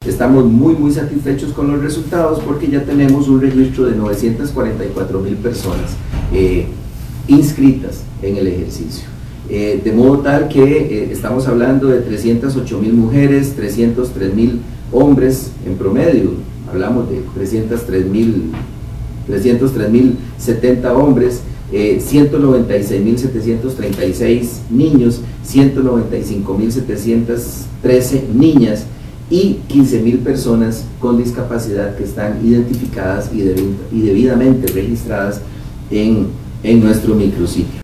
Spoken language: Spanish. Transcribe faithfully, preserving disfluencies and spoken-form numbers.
Estamos muy muy satisfechos con los resultados porque ya tenemos un registro de novecientas cuarenta y cuatro mil personas eh, inscritas en el ejercicio. Eh, de modo tal que eh, estamos hablando de trescientas ocho mil mujeres, trescientos tres mil hombres en promedio, hablamos de trescientos tres mil setenta hombres, eh, ciento noventa y seis mil setecientos treinta y seis niños, ciento noventa y cinco mil setecientas trece niñas y quince mil personas con discapacidad que están identificadas y, debi y debidamente registradas en, en nuestro micrositio.